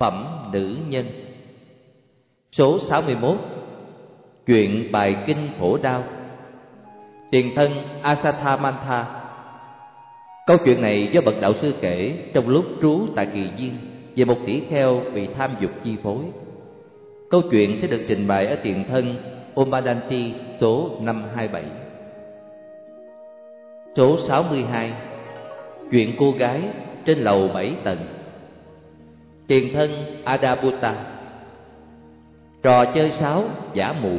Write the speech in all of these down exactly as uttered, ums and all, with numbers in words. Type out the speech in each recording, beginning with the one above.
Phẩm nữ nhân. Số sáu mươi mốt. Chuyện bài kinh khổ đau. Tiền thân Asathamantha. Câu chuyện này do bậc đạo sư kể trong lúc trú tại Kỳ Viên về một tỷ kheo bị tham dục chi phối. Câu chuyện sẽ được trình bày ở tiền thân Omadanti số năm hai bảy. Số sáu mươi hai. Chuyện cô gái trên lầu bảy tầng. Tiền thân Adaputta. Trò chơi sáo giả mù.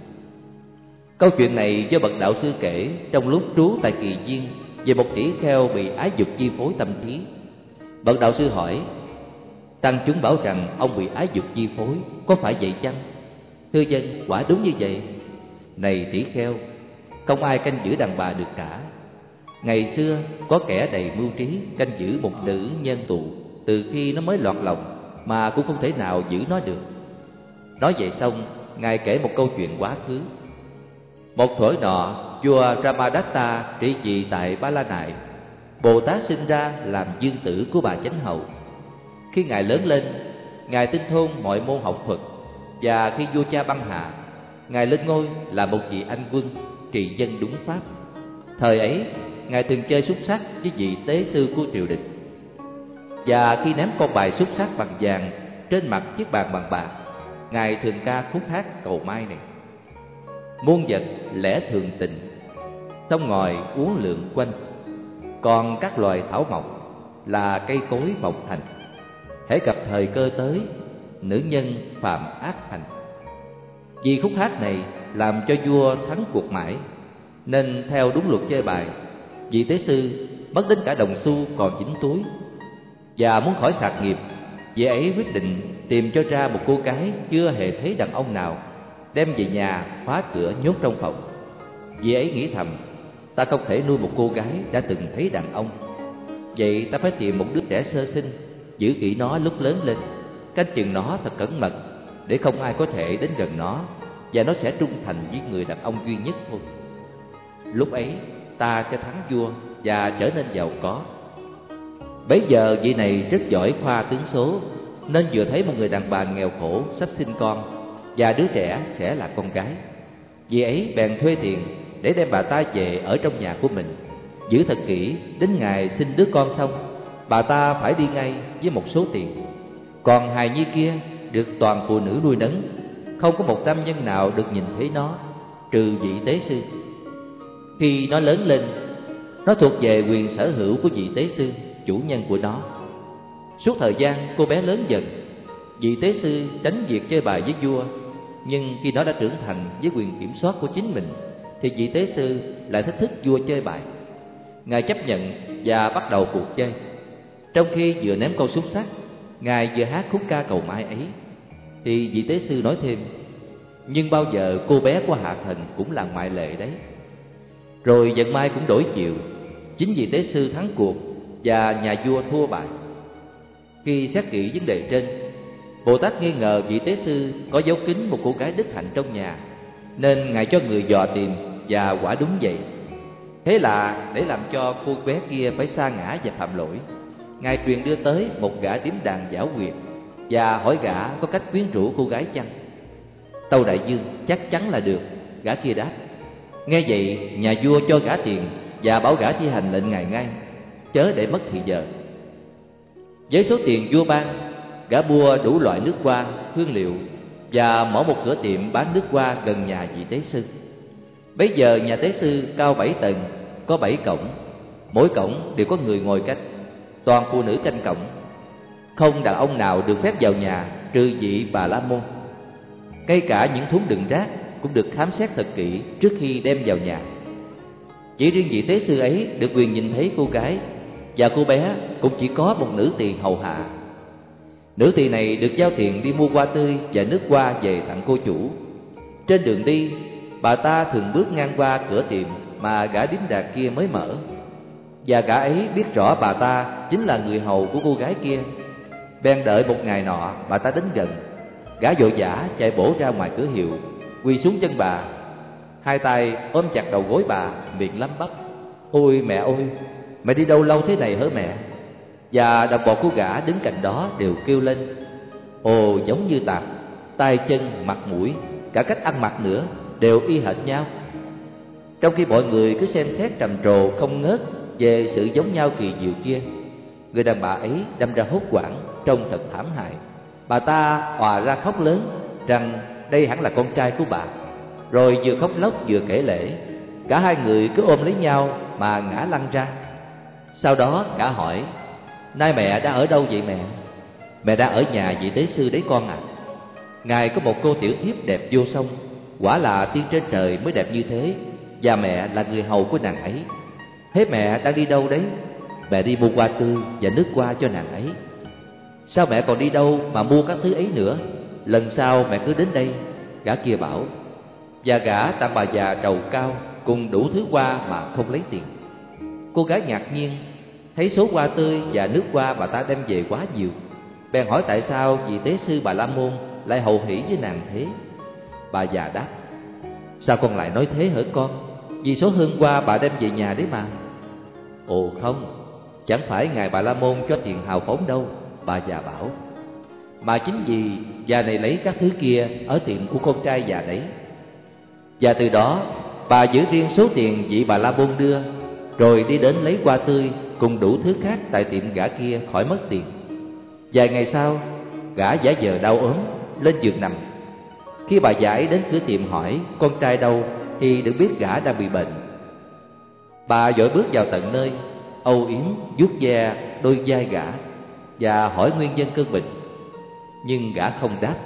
Câu chuyện này do bậc đạo sư kể trong lúc trú tại Kỳ Viên về một tỷ kheo bị ái dục chi phối tâm trí. Bậc đạo sư hỏi: tăng chúng bảo rằng ông bị ái dục chi phối, có phải vậy chăng? Thưa dân, quả đúng như vậy. Này tỷ kheo, không ai canh giữ đàn bà được cả. Ngày xưa có kẻ đầy mưu trí canh giữ một nữ nhân tù từ khi nó mới lọt lòng, mà cũng không thể nào giữ nó được. Nói vậy xong, ngài kể một câu chuyện quá khứ. Một thuở nọ, vua Ramadatta trị vì tại Ba La Nại. Bồ Tát sinh ra làm dương tử của bà Chánh Hậu. Khi ngài lớn lên, ngài tinh thông mọi môn học thuật, và khi vua cha băng hà, ngài lên ngôi là một vị anh quân trì dân đúng pháp. Thời ấy, ngài thường chơi xúc xắc với vị tế sư của triều đình, và khi ném con bài xúc xắc bằng vàng trên mặt chiếc bàn bằng bạc, ngài thường ca khúc hát cầu may này: muôn vật lẽ thường tình, sông ngòi uốn lượn quanh, còn các loài thảo mộc là cây cối mọc thành. Hễ gặp thời cơ tới, nữ nhân phạm ác hành. Vì khúc hát này làm cho vua thắng cuộc mãi, nên theo đúng luật chơi bài, vị tế sư mất đến cả đồng xu còn dính túi. Và muốn khỏi sạc nghiệp, vị ấy quyết định tìm cho ra một cô gái chưa hề thấy đàn ông nào, đem về nhà khóa cửa nhốt trong phòng. Vị ấy nghĩ thầm: ta không thể nuôi một cô gái đã từng thấy đàn ông, vậy ta phải tìm một đứa trẻ sơ sinh, giữ kỹ nó lúc lớn lên, canh chừng nó thật cẩn mật, để không ai có thể đến gần nó, và nó sẽ trung thành với người đàn ông duy nhất thôi. Lúc ấy ta sẽ thắng vua và trở nên giàu có. Bấy giờ vị này rất giỏi khoa tướng số, nên vừa thấy một người đàn bà nghèo khổ sắp sinh con, và đứa trẻ sẽ là con gái. Vị ấy bèn thuê tiền để đem bà ta về ở trong nhà của mình, giữ thật kỹ. Đến ngày sinh đứa con xong, bà ta phải đi ngay với một số tiền. Còn hài nhi kia được toàn phụ nữ nuôi nấng, không có một nam nhân nào được nhìn thấy nó, trừ vị tế sư. Khi nó lớn lên, nó thuộc về quyền sở hữu của vị tế sư, chủ nhân của nó. Suốt thời gian cô bé lớn dần, vị tế sư tránh việc chơi bài với vua. Nhưng khi nó đã trưởng thành với quyền kiểm soát của chính mình, thì vị tế sư lại thách thức vua chơi bài. Ngài chấp nhận và bắt đầu cuộc chơi. Trong khi vừa ném câu xúc xắc, ngài vừa hát khúc ca cầu may ấy, thì vị tế sư nói thêm: nhưng bao giờ cô bé của hạ thần cũng là ngoại lệ đấy. Rồi vận may cũng đổi chiều, chính vị tế sư thắng cuộc và nhà vua thua bài. Khi xét kỹ vấn đề trên, Bồ Tát nghi ngờ vị tế sư có giấu kín một cô gái đức hạnh trong nhà, nên ngài cho người dò tìm, và quả đúng vậy. Thế là để làm cho cô bé kia phải sa ngã và phạm lỗi, ngài truyền đưa tới một gã điếm đàn giả quyệt và hỏi gã có cách quyến rũ cô gái chăng. Tâu đại dương, chắc chắn là được, gã kia đáp. Nghe vậy, nhà vua cho gã tiền và bảo gã thi hành lệnh ngài ngay, chớ để mất thì giờ. Với số tiền vua ban, gã mua đủ loại nước hoa, hương liệu và mở một cửa tiệm bán nước hoa gần nhà vị tế sư. Bấy giờ nhà tế sư cao bảy tầng, có bảy cổng, mỗi cổng đều có người ngồi canh, toàn phụ nữ canh cổng. Không đàn ông nào được phép vào nhà trừ vị Bà La Môn. Ngay cả những thúng đựng rác cũng được khám xét thật kỹ trước khi đem vào nhà. Chỉ riêng vị tế sư ấy được quyền nhìn thấy cô gái, và cô bé cũng chỉ có một nữ tỳ hầu hạ. Nữ tỳ này được giao tiền đi mua hoa tươi và nước hoa về tặng cô chủ. Trên đường đi, bà ta thường bước ngang qua cửa tiệm mà gã điếm đàn kia mới mở, và gã ấy biết rõ bà ta chính là người hầu của cô gái kia. Bèn đợi một ngày nọ bà ta đến gần, gã vội vã chạy bổ ra ngoài cửa hiệu, quỳ xuống chân bà, hai tay ôm chặt đầu gối bà, miệng lắp bắp: ôi mẹ ơi, mẹ đi đâu lâu thế này hả mẹ? Và đồng bọn của gã đứng cạnh đó đều kêu lên: Ồ, giống như tạp, tay chân, mặt mũi, cả cách ăn mặc nữa đều y hệt nhau. Trong khi mọi người cứ xem xét trầm trồ không ngớt về sự giống nhau kỳ diệu kia, người đàn bà ấy đâm ra hốt hoảng, trông thật thảm hại. Bà ta òa ra khóc lớn rằng đây hẳn là con trai của bà, rồi vừa khóc lóc vừa kể lể. Cả hai người cứ ôm lấy nhau mà ngã lăn ra. Sau đó cả hỏi: nay mẹ đã ở đâu vậy mẹ? Mẹ đã ở nhà vị tế sư đấy con ạ. À. Ngài có một cô tiểu thiếp đẹp vô song, quả là tiên trên trời mới đẹp như thế, và mẹ là người hầu của nàng ấy. Thế mẹ đang đi đâu đấy? Mẹ đi mua hoa tươi và nước hoa cho nàng ấy. Sao mẹ còn đi đâu mà mua các thứ ấy nữa? Lần sau mẹ cứ đến đây. Gã kia bảo. Và gã tặng bà già trầu cao cùng đủ thứ hoa mà không lấy tiền. Cô gái ngạc nhiên thấy số hoa tươi và nước hoa bà ta đem về quá nhiều, bèn hỏi tại sao vị tế sư Bà La Môn lại hầu hỷ với nàng thế. Bà già đáp: sao con lại nói thế hả con? Vì số hương hoa bà đem về nhà đấy mà. Ồ không, chẳng phải ngài Bà La Môn cho tiền hào phóng đâu, bà già bảo, mà chính vì già này lấy các thứ kia ở tiệm của con trai già đấy. Và từ đó bà giữ riêng số tiền vị Bà La Môn đưa, rồi đi đến lấy hoa tươi cùng đủ thứ khác tại tiệm gã kia khỏi mất tiền. Vài ngày sau, gã giả vờ đau ốm lên giường nằm. Khi bà già ấy đến cửa tiệm hỏi con trai đâu thì được biết gã đang bị bệnh. Bà vội bước vào tận nơi, âu yếm vuốt ve đôi vai gã và hỏi nguyên nhân cơn bệnh. Nhưng gã không đáp.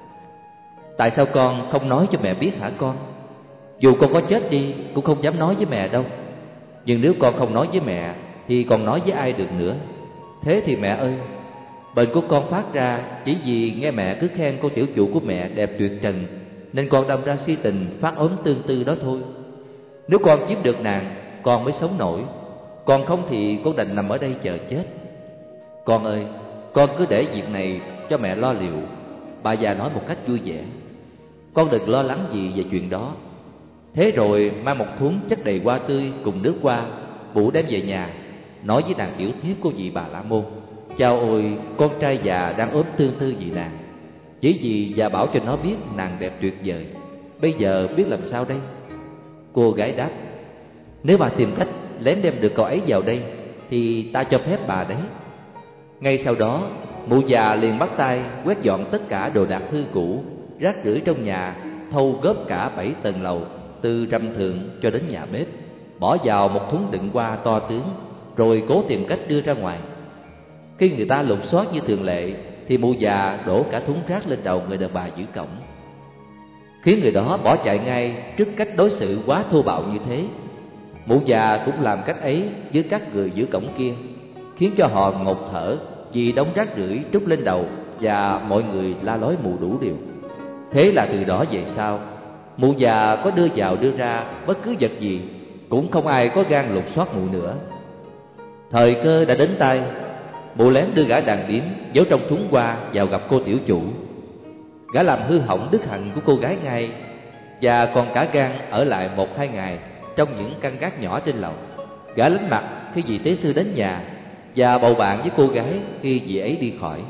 Tại sao con không nói cho mẹ biết hả con? Dù con có chết đi cũng không dám nói với mẹ đâu. Nhưng nếu con không nói với mẹ thì còn nói với ai được nữa. Thế thì mẹ ơi, bệnh của con phát ra chỉ vì nghe mẹ cứ khen cô tiểu chủ của mẹ đẹp tuyệt trần, nên con đâm ra si tình phát ốm tương tư đó thôi. Nếu con chiếm được nàng, con mới sống nổi. Còn không thì con đành nằm ở đây chờ chết. Con ơi, con cứ để việc này cho mẹ lo liệu, bà già nói một cách vui vẻ. Con đừng lo lắng gì về chuyện đó. Thế rồi mang một thúng chất đầy hoa tươi cùng nước hoa, Bụ đem về nhà, nói với nàng tiểu thiếp của vị Bà La Môn: chao ôi, con trai già đang ốm tương tư vì nàng. Chỉ vì già bảo cho nó biết nàng đẹp tuyệt vời. Bây giờ biết làm sao đây? Cô gái đáp: nếu bà tìm cách lén đem được cậu ấy vào đây thì ta cho phép bà đấy. Ngay sau đó, mụ già liền bắt tay quét dọn tất cả đồ đạc hư cũ, rác rưởi trong nhà, thâu góp cả bảy tầng lầu từ trầm thượng cho đến nhà bếp, bỏ vào một thúng đựng hoa to tướng, rồi cố tìm cách đưa ra ngoài. Khi người ta lục soát như thường lệ thì mụ già đổ cả thúng rác lên đầu người đàn bà giữ cổng, khiến người đó bỏ chạy ngay trước cách đối xử quá thô bạo như thế. Mụ già cũng làm cách ấy với các người giữ cổng kia, khiến cho họ ngột thở vì đống rác rưởi trút lên đầu, và mọi người la lối mụ đủ điều. Thế là từ đó về sau, mụ già có đưa vào đưa ra bất cứ vật gì cũng không ai có gan lục soát mụ nữa. Thời cơ đã đến tay, mụ lén đưa gã đàn điếm giấu trong thúng hoa vào gặp cô tiểu chủ. Gã làm hư hỏng đức hạnh của cô gái ngay, và còn cả gan ở lại một hai ngày trong những căn gác nhỏ trên lầu. Gã lánh mặt khi vị tế sư đến nhà, và bầu bạn với cô gái khi vị ấy đi khỏi.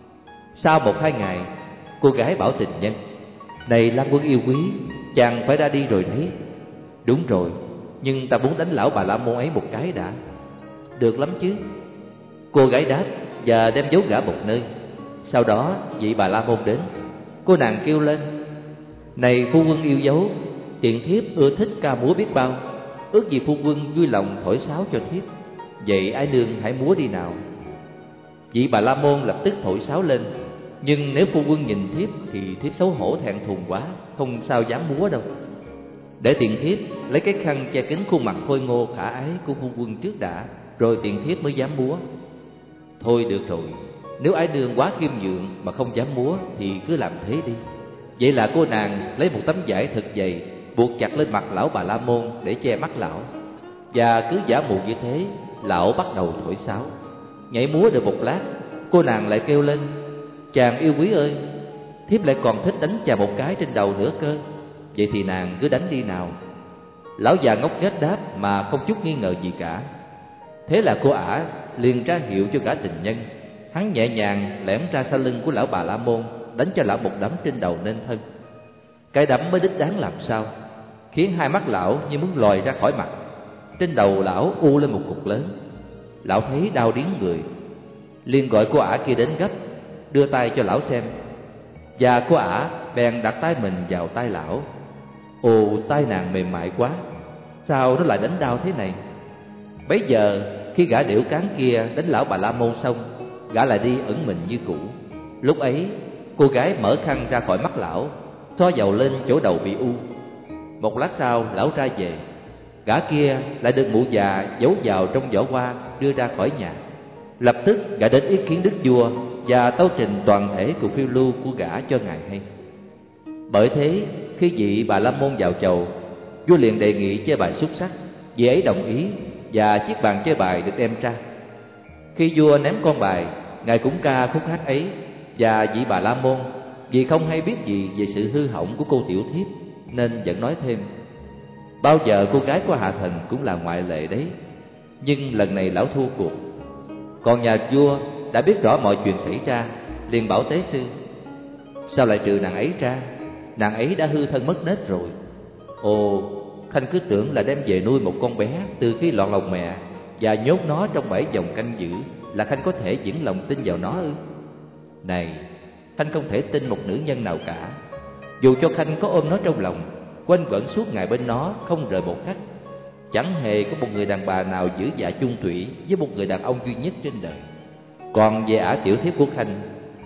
Sau một hai ngày, cô gái bảo tình nhân: này Lan Quân yêu quý, chàng phải ra đi rồi đấy. Đúng rồi, nhưng ta muốn đánh lão Bà La Môn ấy một cái đã. Được lắm chứ. Cô gái đáp và đem giấu gã một nơi. Sau đó vị Bà La Môn đến. Cô nàng kêu lên: này phu quân yêu dấu, tiện thiếp ưa thích ca múa biết bao, ước gì phu quân vui lòng thổi sáo cho thiếp. Vậy ái nương hãy múa đi nào. Vị Bà La Môn lập tức thổi sáo lên. Nhưng nếu phu quân nhìn thiếp thì thiếp xấu hổ thẹn thùng quá, không sao dám múa đâu. Để tiện thiếp lấy cái khăn che kín khuôn mặt khôi ngô khả ái của phu quân trước đã, rồi tiện thiếp mới dám múa. Thôi được rồi, nếu ái nương quá khiêm nhượng mà không dám múa thì cứ làm thế đi. Vậy là cô nàng lấy một tấm vải thật dày buộc chặt lên mặt lão Bà La Môn để che mắt lão. Và cứ giả mù như thế, lão bắt đầu thổi sáo. Nhảy múa được một lát, cô nàng lại kêu lên: chàng yêu quý ơi, thiếp lại còn thích đánh chàng một cái trên đầu nữa cơ. Vậy thì nàng cứ đánh đi nào. Lão già ngốc nghếch đáp mà không chút nghi ngờ gì cả. Thế là cô ả liền ra hiệu cho gã tình nhân, Hắn nhẹ nhàng lẻn ra sau lưng của lão Bà La Môn, đánh cho lão một đấm trên đầu nên thân. Cái đấm mới đích đáng làm sao, khiến hai mắt lão như muốn lòi ra khỏi mặt. Trên đầu lão u lên một cục lớn. Lão thấy đau điếng người, liền gọi cô ả kia đến gấp, đưa tay cho lão xem. Và cô ả bèn đặt tay mình vào tay lão. Ồ, tay nàng mềm mại quá, sao nó lại đánh đau thế này? Bấy giờ khi gã điểu cán kia đánh lão Bà La Môn xong, gã lại đi ẩn mình như cũ. Lúc ấy cô gái mở khăn ra khỏi mắt lão, thoa dầu lên chỗ đầu bị u. Một lát sau lão ra về. Gã kia lại được mụ già giấu vào trong giỏ hoa đưa ra khỏi nhà. Lập tức gã đến ý kiến đức vua và tấu trình toàn thể cuộc phiêu lưu của gã cho ngài hay. Bởi thế khi vị Bà La Môn vào chầu, vua liền đề nghị chơi bài xúc sắc. Vị ấy đồng ý và chiếc bàn chơi bài được đem ra. Khi vua ném con bài, ngài cũng ca khúc hát ấy. Và vị Bà La Môn vì không hay biết gì về sự hư hỏng của cô tiểu thiếp nên vẫn nói thêm: bao giờ cô gái của hạ thần cũng là ngoại lệ đấy. Nhưng lần này lão thua cuộc. Còn nhà vua đã biết rõ mọi chuyện xảy ra, liền bảo tế sư: sao lại trừ nàng ấy ra? Nàng ấy đã hư thân mất nết rồi. Ồ, Khanh cứ tưởng là đem về nuôi một con bé từ khi lọt lòng mẹ và nhốt nó trong bảy vòng canh giữ là Khanh có thể vững lòng tin vào nó ư? Này, Khanh không thể tin một nữ nhân nào cả. Dù cho Khanh có ôm nó trong lòng, quanh quẩn suốt ngày bên nó không rời một khắc, chẳng hề có một người đàn bà nào giữ dạ chung thủy với một người đàn ông duy nhất trên đời. Còn về ả tiểu thiếp của Khanh,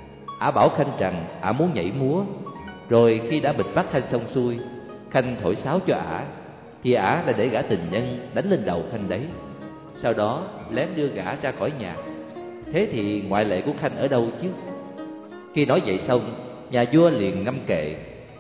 ả bảo Khanh rằng ả muốn nhảy múa. Rồi khi đã bịt bắt Khanh xong xuôi, Khanh thổi sáo cho ả, thì ả đã để gã tình nhân đánh lên đầu Khanh đấy. Sau đó lén đưa gã ra khỏi nhà. Thế thì ngoại lệ của Khanh ở đâu chứ? Khi nói vậy xong, nhà vua liền ngâm kệ: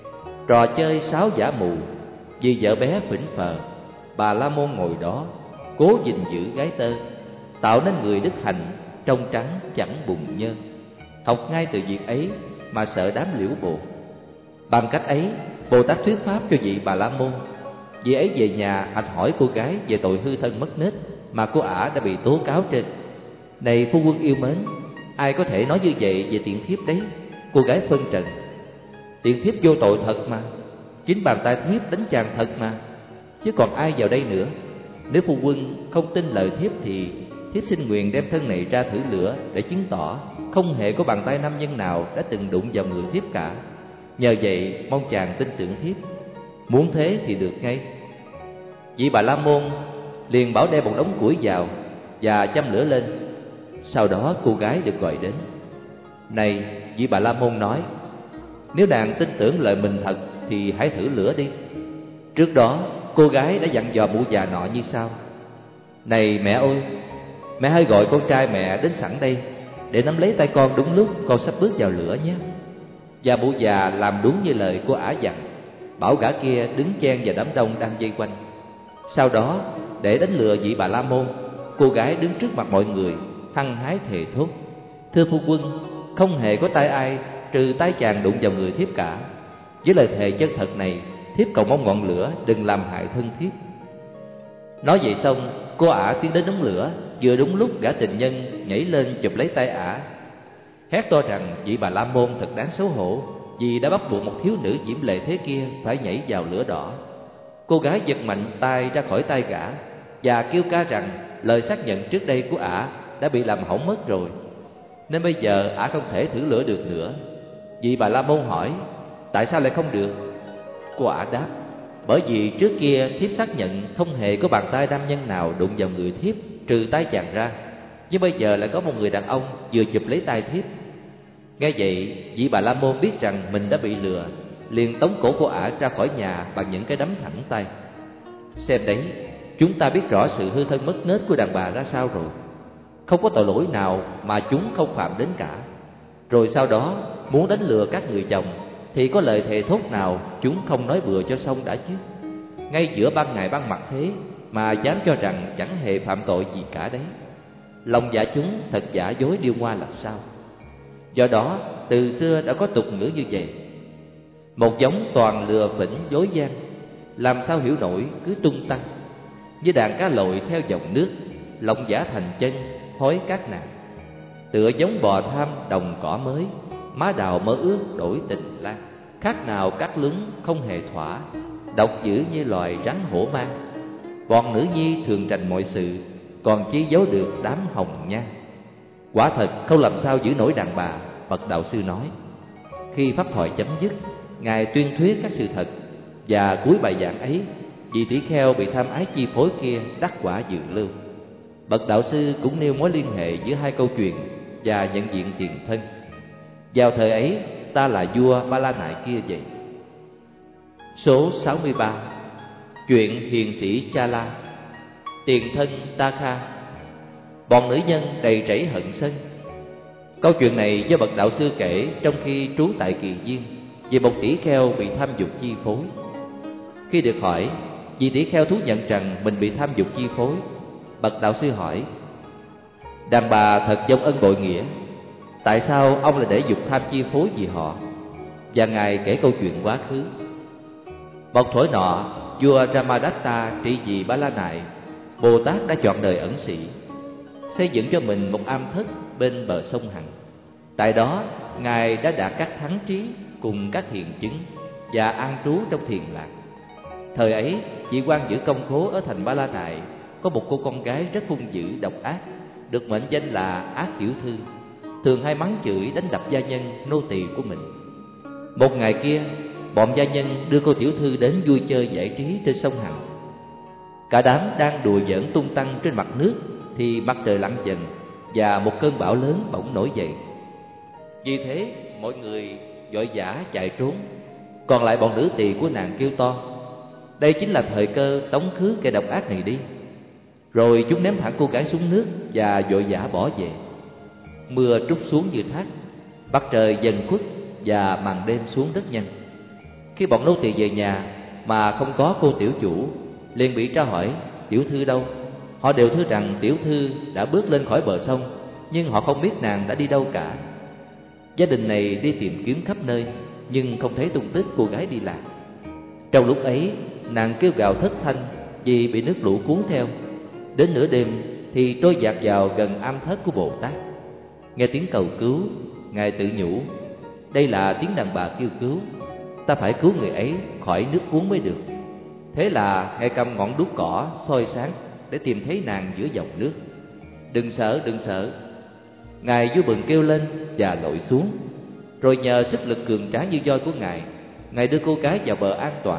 trò chơi sáo giả mù, vì vợ bé phỉnh phờ, Bà La Môn ngồi đó cố gìn giữ gái tơ, tạo nên người đức hạnh trong trắng chẳng bùn nhơ. Học ngay từ việc ấy mà sợ đám liễu bộ. Bằng cách ấy, Bồ Tát thuyết pháp cho vị Bà La Môn. Vị ấy về nhà ạch hỏi cô gái về tội hư thân mất nết mà cô ả đã bị tố cáo trên. Này phu quân yêu mến, ai có thể nói như vậy về tiện thiếp đấy? Cô gái phân trần: tiện thiếp vô tội thật mà, chính bàn tay thiếp đánh chàng thật mà, chứ còn ai vào đây nữa. Nếu phu quân không tin lời thiếp thì thiếp xin nguyện đem thân này ra thử lửa để chứng tỏ không hề có bàn tay nam nhân nào đã từng đụng vào người thiếp cả. Nhờ vậy mong chàng tin tưởng thiếp. Muốn thế thì được ngay. Vị Bà La Môn liền bảo đem một đống củi vào và châm lửa lên. Sau đó cô gái được gọi đến. Này, vị Bà La Môn nói: nếu nàng tin tưởng lời mình thật thì hãy thử lửa đi. Trước đó cô gái đã dặn dò mụ già nọ như sau: này mẹ ơi, mẹ hãy gọi con trai mẹ đến sẵn đây để nắm lấy tay con đúng lúc con sắp bước vào lửa nhé. Và mụ già làm đúng như lời của ả dặn, bảo gã kia đứng chen vào đám đông đang vây quanh. Sau đó để đánh lừa vị Bà La Môn, cô gái đứng trước mặt mọi người hăng hái thề thốt: thưa phu quân, không hề có tay ai trừ tay chàng đụng vào người thiếp cả. Với lời thề chân thật này, thiếp cầu mong ngọn lửa đừng làm hại thân thiếp. Nói vậy xong, cô ả tiến đến đống lửa. Vừa đúng lúc gã tình nhân nhảy lên chụp lấy tay ả, hét to rằng vị Bà La Môn thật đáng xấu hổ vì đã bắt buộc một thiếu nữ diễm lệ thế kia phải nhảy vào lửa đỏ. Cô gái giật mạnh tay ra khỏi tay gã và kêu ca rằng lời xác nhận trước đây của ả đã bị làm hỏng mất rồi, nên bây giờ ả không thể thử lửa được nữa. Vị Bà La Môn hỏi: tại sao lại không được? Cô ả đáp: bởi vì trước kia thiếp xác nhận không hề có bàn tay nam nhân nào đụng vào người thiếp trừ tay chàng ra, nhưng bây giờ lại có một người đàn ông vừa chụp lấy tay thiếp. Nghe vậy, vị Bà La Môn biết rằng mình đã bị lừa, liền tống cổ cô ả ra khỏi nhà bằng những cái đấm thẳng tay. Xem đấy, chúng ta biết rõ sự hư thân mất nết của đàn bà ra sao rồi. Không có tội lỗi nào mà chúng không phạm đến cả. Rồi sau đó muốn đánh lừa các người chồng thì có lời thề thốt nào chúng không nói bừa cho xong đã chứ? Ngay giữa ban ngày ban mặt thế mà dám cho rằng chẳng hề phạm tội gì cả đấy. Lòng dạ chúng thật giả dối điêu ngoa là sao? Do đó từ xưa đã có tục ngữ như vậy: một giống toàn lừa phỉnh dối gian, làm sao hiểu nổi cứ tung tăng. Như đàn cá lội theo dòng nước, lòng giả thành chân hối các nàng. tựa giống bò tham đồng cỏ mới, má đào mơ ước đổi tình lang. Khác nào cắt lúng không hề thỏa, độc dữ như loài rắn hổ mang. Bọn nữ nhi thường trành mọi sự, còn chi giấu được đám hồng nhan. Quả thật không làm sao giữ nổi đàn bà, bậc đạo sư nói. Khi pháp thoại chấm dứt, Ngài tuyên thuyết các sự thật, và cuối bài giảng ấy, vị tỷ kheo bị tham ái chi phối kia đắc quả dự lưu. Bậc đạo sư cũng nêu mối liên hệ giữa hai câu chuyện và nhận diện tiền thân. Vào thời ấy, ta là vua Ba La Nại kia vậy. Số sáu mươi ba. Chuyện hiền sĩ Cha La. Tiền thân Ta Kha. Bọn nữ nhân đầy rẫy hận sân. Câu chuyện này do bậc đạo sư kể trong khi trú tại Kỳ Viên, về một tỷ kheo bị tham dục chi phối. Khi được hỏi, vị tỷ kheo thú nhận rằng mình bị tham dục chi phối. Bậc đạo sư hỏi: đàn bà thật giống ân bội nghĩa, tại sao ông lại để dục tham chi phối vì họ? Và Ngài kể câu chuyện quá khứ. Một thuở nọ, vua Ramadatta trị vì Ba La Nại, Bồ Tát đã chọn đời ẩn sĩ, xây dựng cho mình một am thất bên bờ sông Hằng. Tại đó, Ngài đã đạt các thắng trí cùng các hiền chứng và an trú trong thiền lạc. Thời ấy, vị quan giữ công khố ở thành Ba La Nại có một cô con gái rất hung dữ độc ác, được mệnh danh là Ác Tiểu Thư, thường hay mắng chửi đánh đập gia nhân nô tỳ của mình. Một ngày kia, bọn gia nhân đưa cô tiểu thư đến vui chơi giải trí trên sông Hằng. Cả đám đang đùa giỡn tung tăng trên mặt nước thì mặt trời lặn dần và một cơn bão lớn bỗng nổi dậy. Vì thế mọi người vội vã chạy trốn, còn lại bọn nữ tỳ của nàng kêu to: đây chính là thời cơ tống khứ kẻ độc ác này đi. Rồi chúng ném thẳng cô gái xuống nước và vội vã bỏ về. Mưa trút xuống như thác, mặt trời dần khuất và màn đêm xuống rất nhanh. Khi bọn nô tỳ về nhà mà không có cô tiểu chủ, liền bị tra hỏi tiểu thư đâu. Họ đều thưa rằng tiểu thư đã bước lên khỏi bờ sông, nhưng họ không biết nàng đã đi đâu cả. Gia đình này đi tìm kiếm khắp nơi, nhưng không thấy tung tích cô gái đi lạc. Trong lúc ấy, nàng kêu gào thất thanh vì bị nước lũ cuốn theo. Đến nửa đêm thì trôi dạt vào gần am thất của Bồ Tát. Nghe tiếng cầu cứu, Ngài tự nhủ: đây là tiếng đàn bà kêu cứu, ta phải cứu người ấy khỏi nước cuốn mới được. Thế là Ngài cầm ngọn đuốc cỏ soi sáng để tìm thấy nàng giữa dòng nước. Đừng sợ, đừng sợ. Ngài vui mừng kêu lên và lội xuống. Rồi nhờ sức lực cường tráng như voi của Ngài, Ngài đưa cô gái vào bờ an toàn.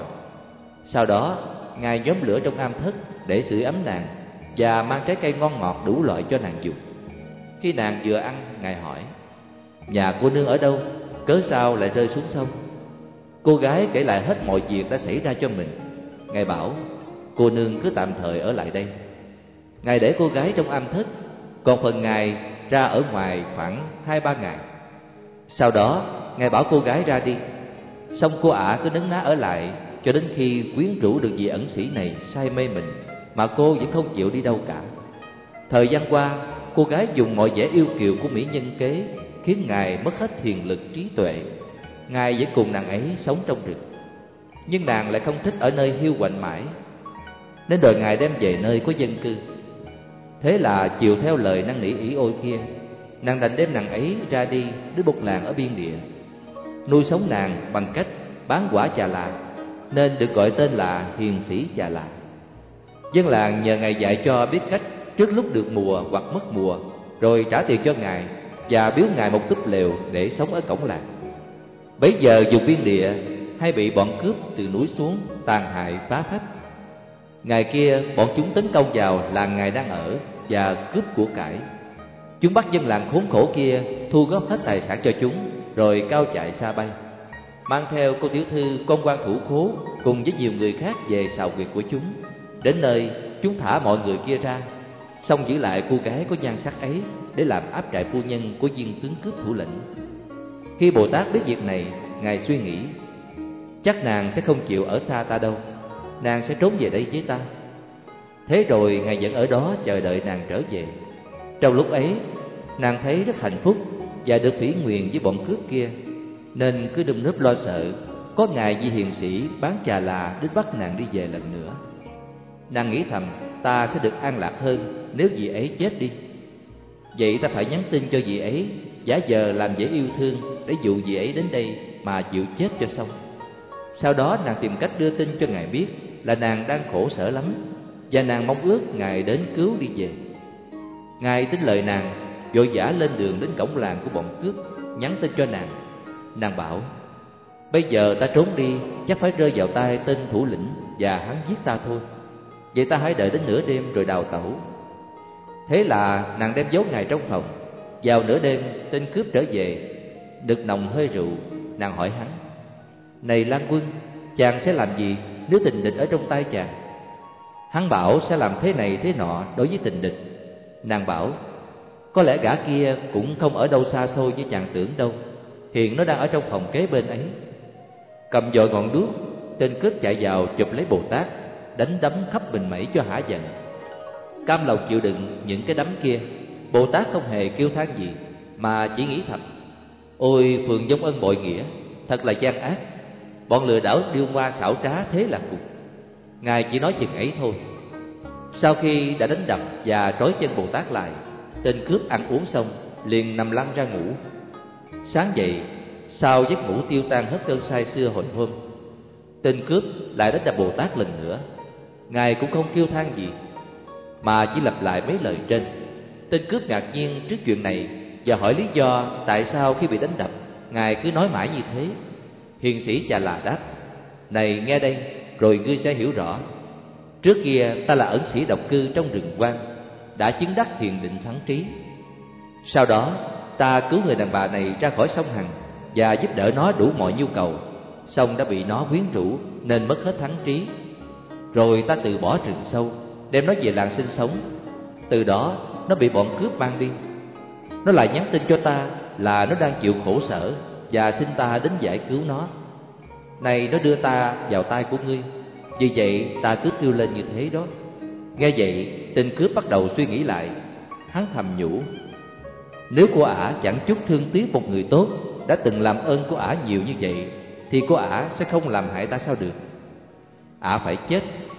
Sau đó Ngài nhóm lửa trong am thất để sưởi ấm nàng, và mang trái cây ngon ngọt đủ loại cho nàng dùng. Khi nàng vừa ăn, Ngài hỏi: nhà cô nương ở đâu? Cớ sao lại rơi xuống sông? Cô gái kể lại hết mọi việc đã xảy ra cho mình. Ngài bảo: cô nương cứ tạm thời ở lại đây. Ngài để cô gái trong am thất, còn phần Ngài ra ở ngoài khoảng hai ba ngày. Sau đó Ngài bảo cô gái ra đi, xong cô ả cứ nấn ná ở lại cho đến khi quyến rũ được vị ẩn sĩ này say mê mình, mà cô vẫn không chịu đi đâu cả. Thời gian qua, cô gái dùng mọi vẻ yêu kiều của mỹ nhân kế khiến Ngài mất hết thiền lực trí tuệ. Ngài vẫn cùng nàng ấy sống trong rừng, nhưng nàng lại không thích ở nơi hiu quạnh mãi, nên đòi Ngài đem về nơi có dân cư. Thế là chiều theo lời năn nỉ ỷ ôi kia, nàng đành đem nàng ấy ra đi đến một làng ở biên địa, nuôi sống nàng bằng cách bán quả trà lạ, nên được gọi tên là hiền sĩ trà lạ. Dân làng nhờ Ngài dạy cho biết cách trước lúc được mùa hoặc mất mùa, rồi trả tiền cho Ngài và biếu Ngài một túp lều để sống ở cổng làng. Bấy giờ vùng biên địa hay bị bọn cướp từ núi xuống tàn hại phá phách. Ngày kia bọn chúng tấn công vào làng Ngài đang ở và cướp của cải. Chúng bắt dân làng khốn khổ kia thu góp hết tài sản cho chúng, rồi cao chạy xa bay, mang theo cô tiểu thư con quan thủ khố cùng với nhiều người khác về xào quyệt của chúng. Đến nơi, chúng thả mọi người kia ra, xong giữ lại cô gái có nhan sắc ấy để làm áp trại phu nhân của viên tướng cướp thủ lĩnh. Khi Bồ Tát biết việc này, Ngài suy nghĩ: chắc nàng sẽ không chịu ở xa ta đâu, nàng sẽ trốn về đây với ta. Thế rồi Ngài vẫn ở đó chờ đợi nàng trở về. Trong lúc ấy, nàng thấy rất hạnh phúc và được thủy nguyền với bọn cướp kia, nên cứ đâm núp lo sợ có ngày vị hiền sĩ bán trà là đến bắt nàng đi về lần nữa. Nàng nghĩ thầm: ta sẽ được an lạc hơn nếu vị ấy chết đi. Vậy ta phải nhắn tin cho vị ấy, giả vờ làm vẻ yêu thương để dụ vị ấy đến đây mà chịu chết cho xong. Sau đó nàng tìm cách đưa tin cho Ngài biết là nàng đang khổ sở lắm, và nàng mong ước Ngài đến cứu đi về. Ngài tin lời nàng, vội vã lên đường đến cổng làng của bọn cướp, nhắn tin cho nàng. Nàng bảo: bây giờ ta trốn đi chắc phải rơi vào tay tên thủ lĩnh và hắn giết ta thôi. Vậy ta hãy đợi đến nửa đêm rồi đào tẩu. Thế là nàng đem giấu Ngài trong phòng. Vào nửa đêm, tên cướp trở về, đực nòng hơi rượu. Nàng hỏi hắn: này Lan Quân, chàng sẽ làm gì nếu tình địch ở trong tay chàng? Hắn bảo sẽ làm thế này thế nọ đối với tình địch. Nàng bảo: có lẽ gã kia cũng không ở đâu xa xôi như chàng tưởng đâu, hiện nó đang ở trong phòng kế bên ấy. Cầm vội ngọn đuốc, tên cướp chạy vào chụp lấy Bồ Tát, đánh đấm khắp mình mẩy cho hả giận. Cam lòng chịu đựng những cái đấm kia, Bồ Tát không hề kêu than gì, mà chỉ nghĩ thầm: ôi phường giống ân bội nghĩa, thật là gian ác. Bọn lừa đảo điêu ngoa xảo trá thế là cùng. Ngài chỉ nói chừng ấy thôi. Sau khi đã đánh đập và trói chân Bồ Tát lại, tên cướp ăn uống xong liền nằm lăn ra ngủ. Sáng dậy, sau giấc ngủ tiêu tan hết cơn say xưa hồi hôm, tên cướp lại đánh đập Bồ Tát lần nữa. Ngài cũng không kêu than gì, mà chỉ lặp lại mấy lời trên. Tên cướp ngạc nhiên trước chuyện này và hỏi lý do tại sao khi bị đánh đập Ngài cứ nói mãi như thế. Hiền sĩ Chà Là đáp: này nghe đây, rồi ngươi sẽ hiểu rõ. Trước kia ta là ẩn sĩ độc cư trong rừng hoang, đã chứng đắc thiền định thắng trí. Sau đó ta cứu người đàn bà này ra khỏi sông Hằng và giúp đỡ nó đủ mọi nhu cầu, song đã bị nó quyến rũ nên mất hết thắng trí. Rồi ta từ bỏ rừng sâu, đem nó về làng sinh sống. Từ đó nó bị bọn cướp mang đi. Nó lại nhắn tin cho ta là nó đang chịu khổ sở và xin ta đến giải cứu nó. Này nó đưa ta vào tay của ngươi, vì vậy ta cứ kêu lên như thế đó. Nghe vậy, tên cướp bắt đầu suy nghĩ lại. Hắn thầm nhủ: nếu cô ả chẳng chút thương tiếc một người tốt đã từng làm ơn của ả nhiều như vậy, thì cô ả sẽ không làm hại ta sao được. Ả phải chết.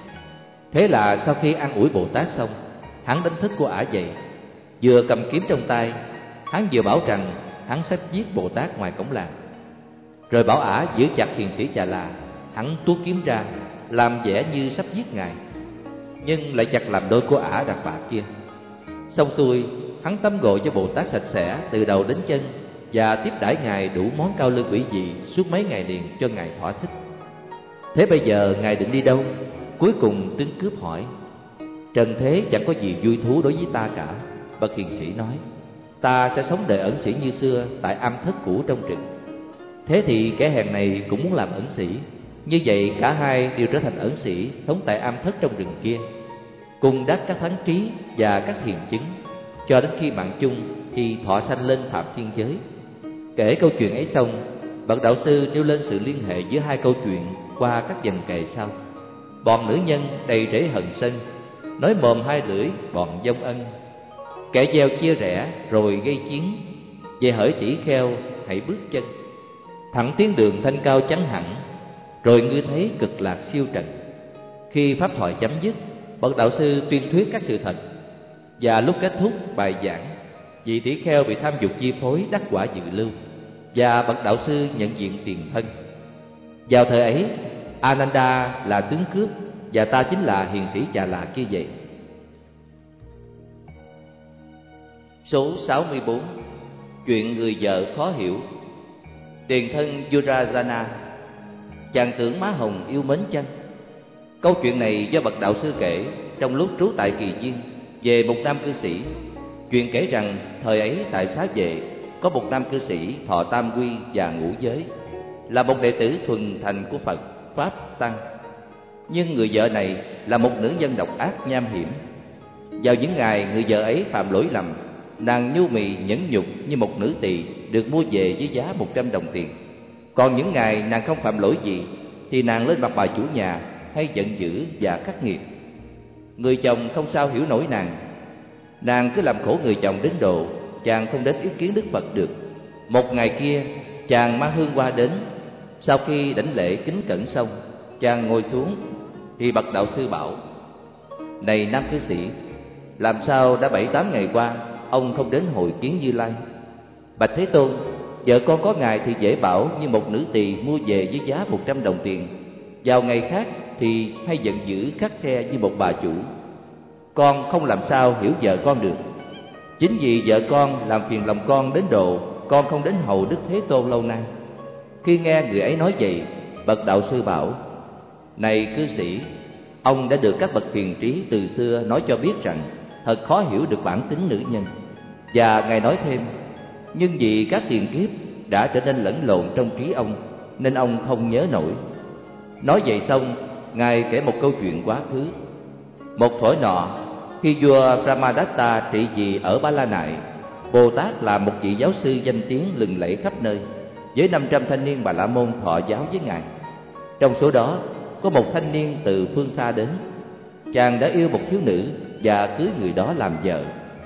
Thế là sau khi ăn ủi Bồ Tát xong, hắn đánh thức cô ả dậy. Vừa cầm kiếm trong tay, hắn vừa bảo rằng hắn sắp giết Bồ Tát ngoài cổng làng. Rồi bảo ả giữ chặt hiền sĩ Chà Là. Hắn tuốt kiếm ra, làm vẻ như sắp giết Ngài, nhưng lại chặt làm đôi của ả đàn bà kia. Xong xuôi, hắn tắm gội cho Bồ Tát sạch sẽ từ đầu đến chân và tiếp đãi Ngài đủ món cao lương ủy dị suốt mấy ngày liền cho Ngài thỏa thích. Thế bây giờ Ngài định đi đâu? Cuối cùng tên cướp hỏi. Trần thế chẳng có gì vui thú đối với ta cả, bậc hiền sĩ nói. Ta sẽ sống đời ẩn sĩ như xưa tại am thất cũ trong rừng. Thế thì kẻ hèn này cũng muốn làm ẩn sĩ. Như vậy cả hai đều trở thành ẩn sĩ sống tại am thất trong rừng kia, cùng đắc các thắng trí và các hiền chứng, cho đến khi mạng chung thì thọ sanh lên phạm thiên giới. Kể câu chuyện ấy xong, bậc đạo sư nêu lên sự liên hệ giữa hai câu chuyện qua các dần kệ sau. Bọn nữ nhân đầy rẫy hận sân, nói mồm hai lưỡi bọn dông ân. Kẻ gieo chia rẽ rồi gây chiến, về hỡi tỷ kheo hãy bước chân. Thẳng tiến đường thanh cao chắn hẳn, rồi ngươi thấy cực lạc siêu trần. Khi pháp thoại chấm dứt, bậc đạo sư tuyên thuyết các sự thật. Và lúc kết thúc bài giảng, vị tỷ kheo bị tham dục chi phối đắc quả dự lưu, và bậc đạo sư nhận diện tiền thân. Vào thời ấy, Ananda là tướng cướp, và ta chính là hiền sĩ Chà Là kia vậy. Số sáu mươi bốn. Chuyện người vợ khó hiểu. Tiền thân Yurajana. Chàng tưởng má hồng yêu mến chăng? Câu chuyện này do bậc đạo sư kể trong lúc trú tại Kỳ Viên về một nam cư sĩ. Chuyện kể rằng thời ấy tại Xá Vệ có một nam cư sĩ thọ tam quy và ngũ giới, là một đệ tử thuần thành của Phật Pháp Tăng. Nhưng người vợ này là một nữ nhân độc ác nham hiểm. Vào những ngày người vợ ấy phạm lỗi lầm, nàng nhu mì nhẫn nhục như một nữ tỳ được mua về với giá một trăm đồng tiền. Còn những ngày nàng không phạm lỗi gì thì nàng lên mặt bà chủ nhà hay giận dữ và khắc nghiệt. Người chồng không sao hiểu nổi nàng. Nàng cứ làm khổ người chồng đến độ chàng không đến ý kiến Đức Phật được. Một ngày kia, chàng mang hương hoa đến. Sau khi đảnh lễ kính cẩn xong, chàng ngồi xuống thì bậc đạo sư bảo: này nam cư sĩ, làm sao đã bảy tám ngày qua ông không đến hội kiến Như Lai. Bạch Thế Tôn, vợ con có ngài thì dễ bảo như một nữ tỳ mua về với giá một trăm đồng tiền, vào ngày khác thì hay giận dữ khắt khe như một bà chủ. Con không làm sao hiểu vợ con được. Chính vì vợ con làm phiền lòng con đến độ con không đến hầu Đức Thế Tôn lâu nay. Khi nghe người ấy nói vậy, bậc đạo sư bảo: Này cư sĩ, ông đã được các bậc hiền trí từ xưa nói cho biết rằng thật khó hiểu được bản tính nữ nhân. Và ngài nói thêm: Nhưng vì các tiền kiếp đã trở nên lẫn lộn trong trí ông, nên ông không nhớ nổi. Nói vậy xong, ngài kể một câu chuyện quá khứ. Một thuở nọ, khi vua Brahmadatta trị vì ở Ba La Nại, Bồ Tát là một vị giáo sư danh tiếng lừng lẫy khắp nơi, với năm trăm thanh niên Bà La Môn thọ giáo với ngài. Trong số đó có một thanh niên từ phương xa đến. Chàng đã yêu một thiếu nữ và cưới người đó làm vợ.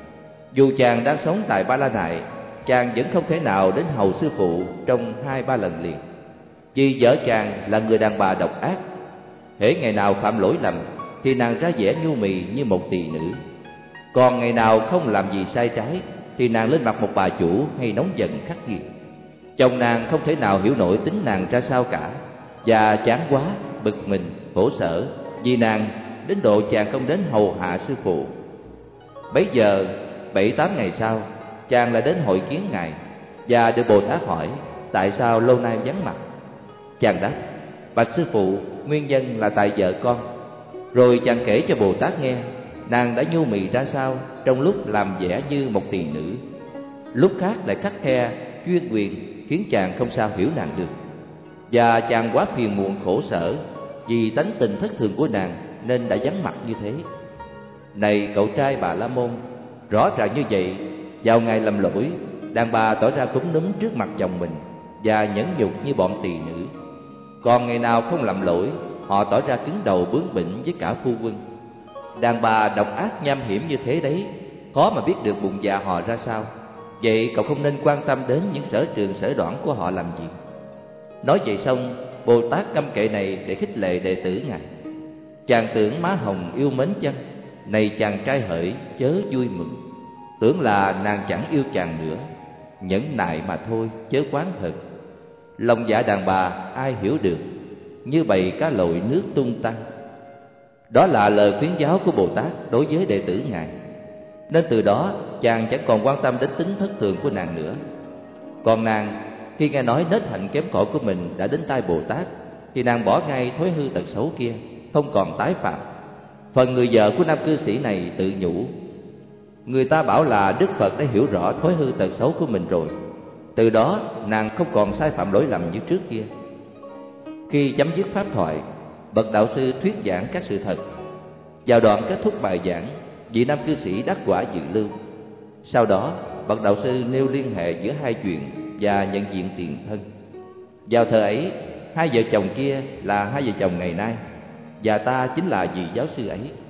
Dù chàng đang sống tại Ba La Nại, chàng vẫn không thể nào đến hầu sư phụ trong hai ba lần liền, vì vợ chàng là người đàn bà độc ác. Hễ ngày nào phạm lỗi lầm thì nàng ra vẻ nhu mì như một tỳ nữ, còn ngày nào không làm gì sai trái thì nàng lên mặt một bà chủ hay nóng giận khắc nghiệt. Chồng nàng không thể nào hiểu nổi tính nàng ra sao cả, và chán quá, bực mình, khổ sở vì nàng, đến độ chàng không đến hầu hạ sư phụ. Bấy giờ bảy tám ngày sau, chàng lại đến hội kiến ngài và được Bồ Tát hỏi tại sao lâu nay vắng mặt. Chàng đáp: Bạch sư phụ, nguyên nhân là tại vợ con. Rồi chàng kể cho Bồ Tát nghe nàng đã nhu mì ra sao trong lúc làm vẻ như một tỳ nữ, lúc khác lại khắt khe chuyên quyền, khiến chàng không sao hiểu nàng được. Và chàng quá phiền muộn khổ sở vì tánh tình thất thường của nàng nên đã vắng mặt như thế. Này cậu trai Bà La Môn, rõ ràng như vậy, vào ngày lầm lỗi, đàn bà tỏ ra cúm núm trước mặt chồng mình và nhẫn nhục như bọn tỳ nữ. Còn ngày nào không làm lỗi, họ tỏ ra cứng đầu bướng bỉnh với cả phu quân. Đàn bà độc ác nham hiểm như thế đấy, khó mà biết được bụng dạ họ ra sao. Vậy cậu không nên quan tâm đến những sở trường sở đoản của họ làm gì. Nói vậy xong, Bồ Tát câm kệ này để khích lệ đệ tử ngài. Chàng tưởng má hồng yêu mến chăng? Này chàng trai hỡi, chớ vui mừng. Tưởng là nàng chẳng yêu chàng nữa, nhẫn nại mà thôi, chớ quán hận. Lòng dạ đàn bà ai hiểu được, như bầy cá lội nước tung tăng. Đó là lời khuyến giáo của Bồ Tát đối với đệ tử ngài. Nên từ đó chàng chẳng còn quan tâm đến tính thất thường của nàng nữa. Còn nàng, khi nghe nói nết hạnh kém cỏi của mình đã đến tai Bồ Tát, thì nàng bỏ ngay thói hư tật xấu kia, không còn tái phạm. Phần người vợ của nam cư sĩ này tự nhủ: Người ta bảo là Đức Phật đã hiểu rõ thói hư tật xấu của mình rồi. Từ đó nàng không còn sai phạm lỗi lầm như trước kia. Khi chấm dứt pháp thoại, bậc đạo sư thuyết giảng các sự thật. Vào đoạn kết thúc bài giảng, vị nam cư sĩ đắc quả dự lưu. Sau đó bậc đạo sư nêu liên hệ giữa hai chuyện và nhận diện tiền thân. Vào thời ấy, hai vợ chồng kia là hai vợ chồng ngày nay, và ta chính là vị giáo sư ấy.